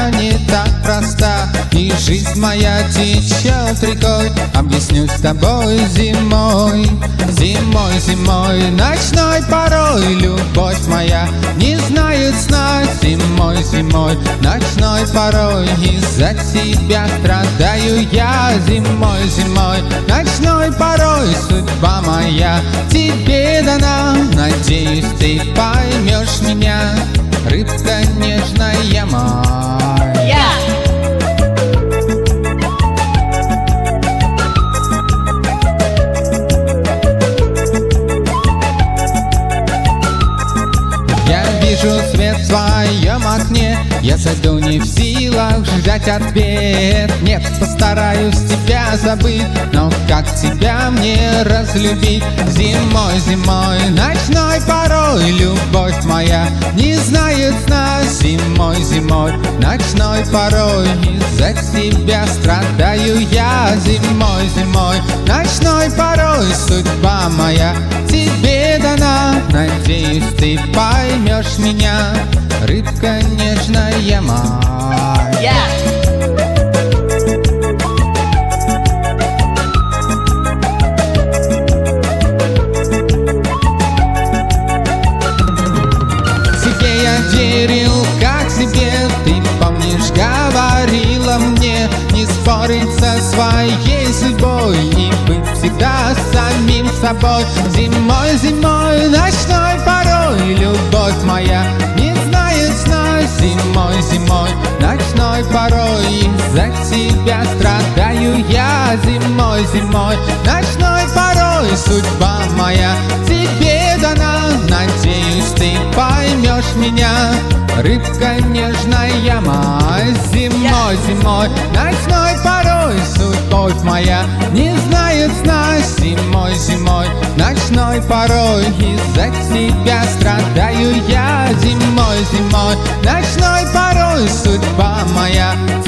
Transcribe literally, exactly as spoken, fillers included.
я не так проста, и жизнь моя течет рекой. Объясню с тобой зимой, зимой, зимой, ночной порой. Любовь моя не знает сна. Зимой, зимой, ночной порой. Из-за тебя страдаю я. Зимой, зимой, ночной порой. Судьба моя тебе дана. Надеюсь, ты поймешь меня, рыбка нежная моя. Yeah! Вижу свет в своем окне, я зайду не в силах ждать ответ. Нет, постараюсь тебя забыть, но как тебя мне разлюбить? Зимой, зимой, ночной порой. Любовь моя не знает сна. Зимой, зимой, ночной порой. Из-за тебя страдаю я. Зимой, зимой, ночной порой. Судьба моя тебе дана. Надеюсь, ты поймешь меня, рыбка нежная моя. Yeah! Себе я верил, как себе, ты помнишь, говорила мне не спорить со своей судьбой и быть всегда самим собой. Зимой, зимой, ночной порой. Любовь моя не знает сна. Зимой, зимой, ночной порой. Из-за тебя страдаю я. Зимой, зимой, ночной порой. Судьба моя тебе дана. Надеюсь, ты поймешь меня, рыбка нежная моя. Зимой, зимой, ночной порой. Судьба моя не знает сна. Зимой, зимой, ночной порой. Из-за тебя страдаю я. Зимой, зимой, ночной порой. Судьба моя